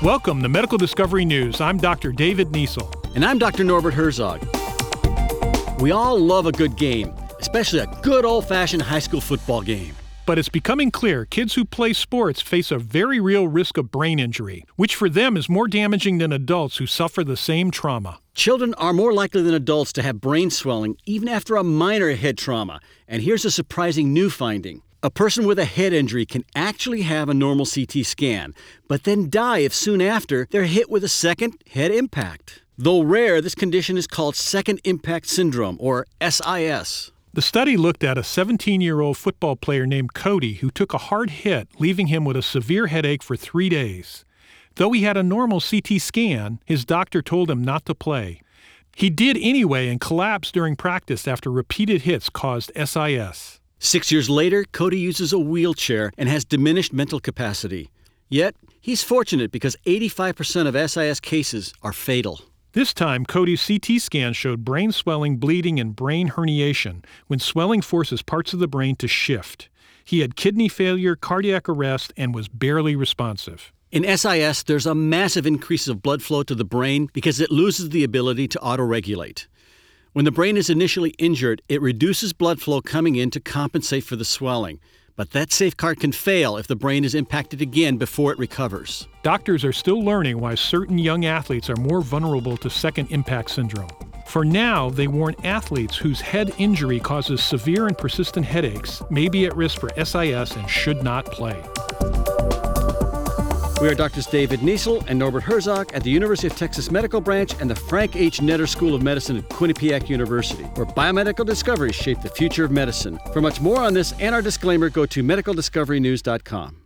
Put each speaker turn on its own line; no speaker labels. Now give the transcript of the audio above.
Welcome to Medical Discovery News. I'm Dr. David Niesel.
And I'm Dr. Norbert Herzog. We all love a good game, especially a good old-fashioned high school football game.
But it's becoming clear kids who play sports face a very real risk of brain injury, which for them is more damaging than adults who suffer the same trauma.
Children are more likely than adults to have brain swelling even after a minor head trauma. And here's a surprising new finding. A person with a head injury can actually have a normal CT scan, but then die if soon after they're hit with a second head impact. Though rare, this condition is called second impact syndrome, or SIS.
The study looked at a 17-year-old football player named Cody who took a hard hit, leaving him with a severe headache for 3 days. Though he had a normal CT scan, his doctor told him not to play. He did anyway and collapsed during practice after repeated hits caused SIS.
6 years later, Cody uses a wheelchair and has diminished mental capacity. Yet, he's fortunate because 85% of SIS cases are fatal.
This time, Cody's CT scan showed brain swelling, bleeding, and brain herniation when swelling forces parts of the brain to shift. He had kidney failure, cardiac arrest, and was barely responsive.
In SIS, there's a massive increase of blood flow to the brain because it loses the ability to autoregulate. When the brain is initially injured, it reduces blood flow coming in to compensate for the swelling. But that safeguard can fail if the brain is impacted again before it recovers.
Doctors are still learning why certain young athletes are more vulnerable to second impact syndrome. For now, they warn athletes whose head injury causes severe and persistent headaches may be at risk for SIS and should not play.
We are Drs. David Niesel and Norbert Herzog at the University of Texas Medical Branch and the Frank H. Netter School of Medicine at Quinnipiac University, where biomedical discoveries shape the future of medicine. For much more on this and our disclaimer, go to medicaldiscoverynews.com.